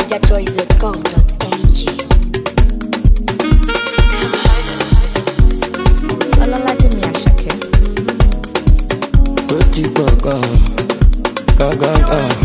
NigerChoice.com.ng. Ọlọ́ládé mi Àṣàkẹ́. Ó ti pọ̀ gan.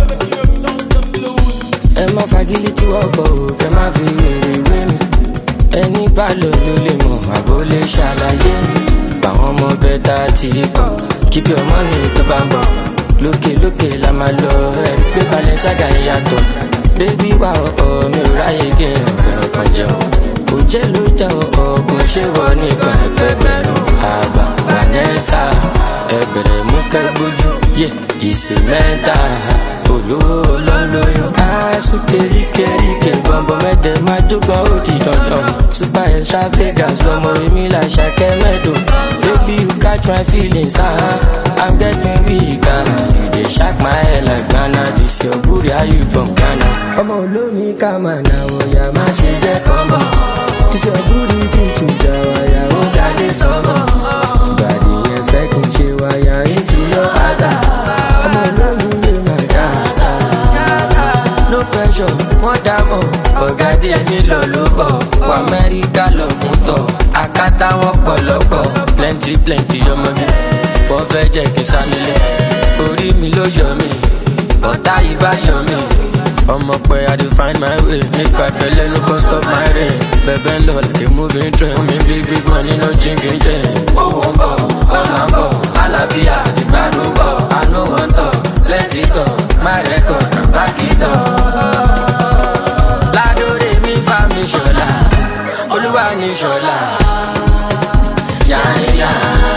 Ẹ má fagilé tí wọ́n bọ̀ ò, kẹ má fi wèrè wé mi. Ẹni bá lò ló lè mọ̀, àbó lè ṣàlàyé mi. Báwọn ọmọ bẹ́ta ti pọ̀, keep your money tó bá ń bọ̀. Lókè la máa lọ, ẹ̀rí pé Balenciaga ń yàtọ̀. Bébí wà ọ̀ọ́ mi ò ráyè kí n fẹ́ràn kan jẹun. Òjẹ́ ló jẹ́ ọ̀ọ́gùn ṣé wọ nípa ẹgbẹ̀rún. Àgbà Vanessa ẹbẹ̀rẹ̀ mú kẹ́gbójú, ìṣe mẹ́ta olówó olólóyún. Aṣọ kéríkéríkè bọ̀m̀bọ̀ mẹ́tẹ̀ máa jókòó ó di dandan. Super extravagance lọmọ èmi là Ṣàkẹ́ mẹ́dọ̀. Baby you catch my feelings, I'm getting weaker. You dey shock my head like Ghana, this your booty, how you from Ghana? Ọmọ olómi ká máa nà òyà má ṣe jẹ́ kọ́mọ̀. This your booty fit to jà wáyà ó dálé sọ́mọ̀. Ìbàdí yẹn fẹ́ kí n ṣe wáyà into your àdá. Ọmọ olómi lè máa dá àṣà. No pressure, wọ́n dá mọ̀. Ọ̀gá díẹ̀ nílò ló bọ̀. Wọ Amẹ́ríkà lọ fún tọ̀. Àkátá wọn pọ̀lọ́pọ̀. Plenty ọmọdé. Wọ́n fẹ́ jẹ́ kí sánilé. Orí mi ló yọ mí. Ọ̀tá ìbá yọ mí. Ọmọ pẹ́ I dey find my way. Nípa ìpẹ́lẹ́ no go stop my rain. Bẹ̀bẹ̀ ń lọ like a moving train. Mi big money no chinking chain. Owó ń bọ̀, ọ̀nà ń bọ̀. Àlàáfíà ti gbádùn bọ̀. I no wan talk, plenty talk. My record can back it up. Ládòrè mi fa mi ṣọlá. Olúwa ní ṣọlá. Yáyá.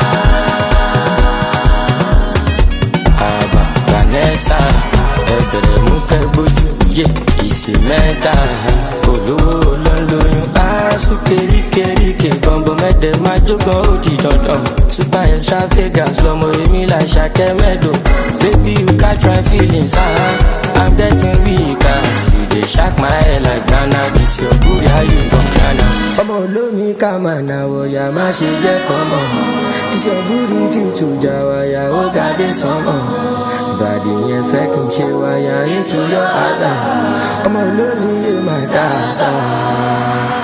Àbá Vanessa ẹbẹ̀rẹ̀ mú kẹ́gbójú, ìṣe mẹ́ta olówó olólóyún. Aṣọ kéríkéríkè bọ̀m̀bọ̀ mẹ́tẹ̀ máa jókòó ó di dandan. Super extravagance lọmọ èmi là Ṣàkẹ́ mẹ́dọ̀. Baby you catch my feelings, I'm getting weaker. You dey shock my head like Ghana, this your booty, how you from Ghana? Ọmọ olómi ká máa nà wọ̀yà má ṣe jẹ́ kọ́mọ̀. This your booty fit to jà wáyà ó dálé sọ́mọ̀. Ìbàdí yẹn fẹ́ kí n ṣe wáyà into your àdá. Ọmọ olómi lè máa dá àṣà.